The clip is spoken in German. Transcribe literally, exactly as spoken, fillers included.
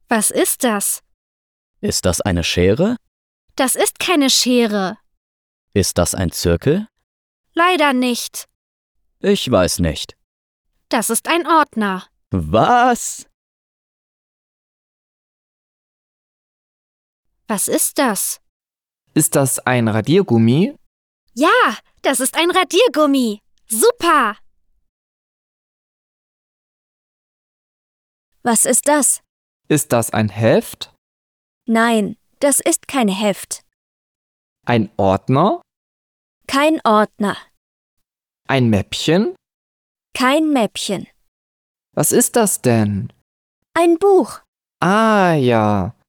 Was ist das? Ist das eine Schere? Das ist keine Schere. Ist das ein Zirkel? Leider nicht. Ich weiß nicht. Das ist ein Ordner. Was? Was ist das? Ist das ein Radiergummi? Ja, das ist ein Radiergummi. Super! Was ist das? Ist das ein Heft? Nein, das ist kein Heft. Ein Ordner? Kein Ordner. Ein Mäppchen? Kein Mäppchen. Was ist das denn? Ein Buch. Ah ja,